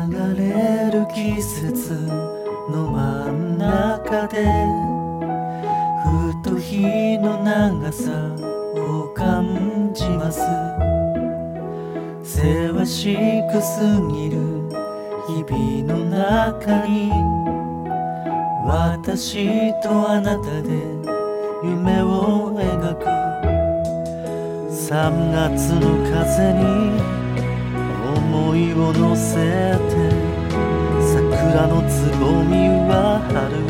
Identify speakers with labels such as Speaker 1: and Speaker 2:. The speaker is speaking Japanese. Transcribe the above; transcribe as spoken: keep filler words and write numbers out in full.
Speaker 1: 流れる季節の真ん中でふと日の長さを感じます。せわしくすぎる日々の中に私とあなたで夢を描く。さんがつの風に思いを乗せて、桜のつぼみは春